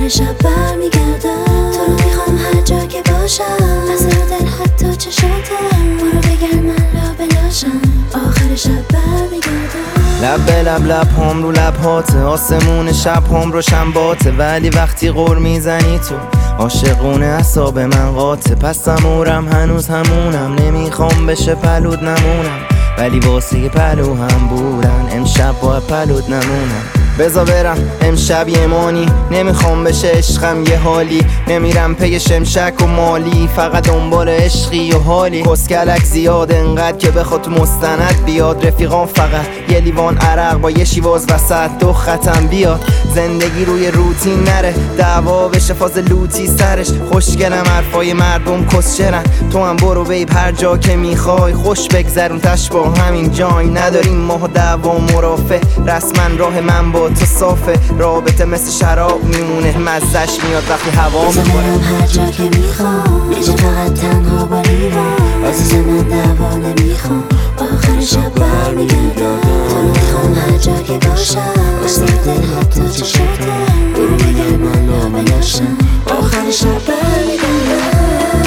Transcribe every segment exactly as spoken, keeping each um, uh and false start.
شب برمیگردم، تو رو میخوام هر جا که باشم، از دل حتی چشاتم، برو بگرد من لابلاشم، آخر شب برمیگردم. لب به لب لب هم رو لب هاته، آسمون شب هم روشن باته، ولی وقتی غر میزنی تو عاشقونه اعصاب من قاطه. پس امورم هنوز همونم، نمیخوام بشه پلود نمونم، ولی واسه پلو هم بودن امشب با پلود نمونم. بزا برم امشب یه مانی، نمیخوام بشه عشقم یه حالی، نمیرم پی شمشک و مالی، فقط دنبال عشقی و حالی. کسکلک زیاد انقدر که بخواد تو مستند بیاد، رفیقان فقط یه لیوان عرق با یه شیواز وسط، دو ختم بیاد. زندگی روی روتین نره، دعوا بشه فاز لوتی سرش، خوشگلم حرفای مردم کسچرن، تو هم برو بیب هر جا که میخوای، خوش بگذرون تش با همین جای، نداریم ماه دعوا مرافع، رسما راه من با تو صافه، رابطه مثل شراب میمونه، مزش میاد وقتی هوا میخوره. هر جا که میخوام، یه جا فقط تنها با لیوان، عزیز من دعوا نمیخوام، آخر شب برمیگردم، تو رو میخوام هر جا که باشم، از دل حتی چشاتم، برو بگرد من لابلاشم، آخر شب برمیگردم.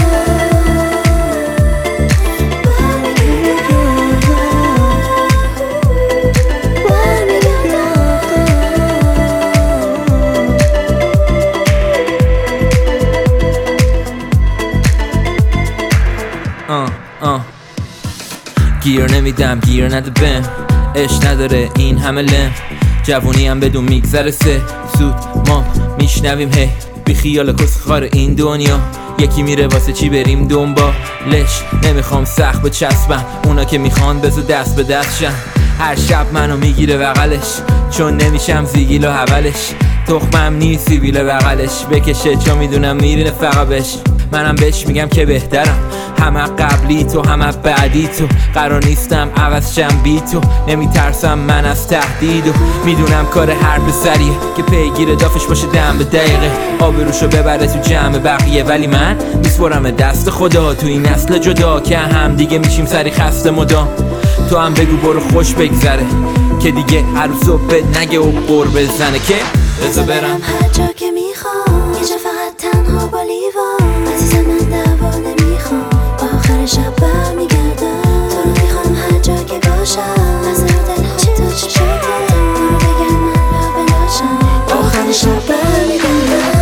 آه آه گیر نمیدم گیر نده بهم، عشق نداره این همه لم، جوونی هم بدون میگذره سه سود ما میشنویم هی، بی خیال کس خار این دنیا، یکی میره واسه چی بریم دنبالش، نمیخوام سخت بچسبم، اونا که میخوان بذار دست به دست شن، هر شب منو میگیره بغلش، چون نمیشم زیگیل و حولش، تخمم نیست سیبیل بغلش بکشه، چون میدونم میرینه فقط بش، منم بهش میگم که بهترم، همه قبلی تو همه بعدی تو، قرار نیستم عوض شم بی تو، نمیترسم من از تهدید و میدونم کار هر پسریه که پیگیر دافش باشه دم به دقیقه، آبروشو ببره تو جمع بقیه، ولی من میسپرم دست خدا، تو این نسل جدا که هم دیگه میشیم سری خسته مدام، تو هم بگو برو خوش بگذره که دیگه هر صبح نگه و بر بزنه که بذار برم هر جا که میخوام، یه جا فقط تنها با لیوان، عزیز من دعوا نمیخوام، آخر شب برمیگردم، تو رو میخوام هر جا که باشم، از دل حتی چشاتم، برو بگرد من لابلاشم، آخر شب برمیگردم.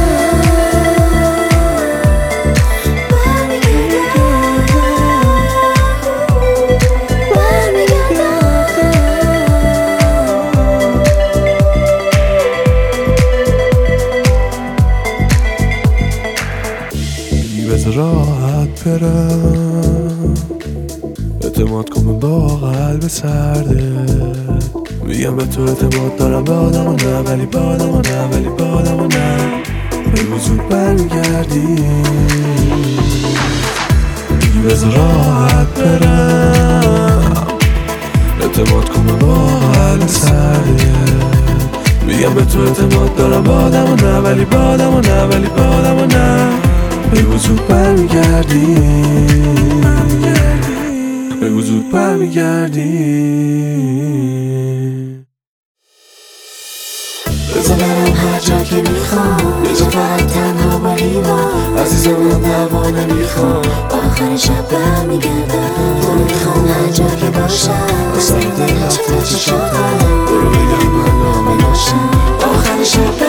بذار راحت برم، اعتماد کن با قلب سرده، میگم به تو اعتماد دارم به آدم و نه، ولی به آدم و نه، ولی به آدم و نه، بگو زود برمیگردی، بذار راحت برم، اعتماد کن با قلب سرده، میگم به تو اعتماد دارم به آدم و نه، ولی به آدم و نه، ولی به آدم و نه، بگو زود برمیگردی، بگو زود برمیگردی. بذار برم هر جا که میخوام، یه جا فقط تنها با لیوان، عزیز من دعوا نمیخوام، آخر شب برمیگردم، تو رو میخوام هر جا که باشم، از دل حتی چشاتم، برو بگم من لابلاشم، آخر شب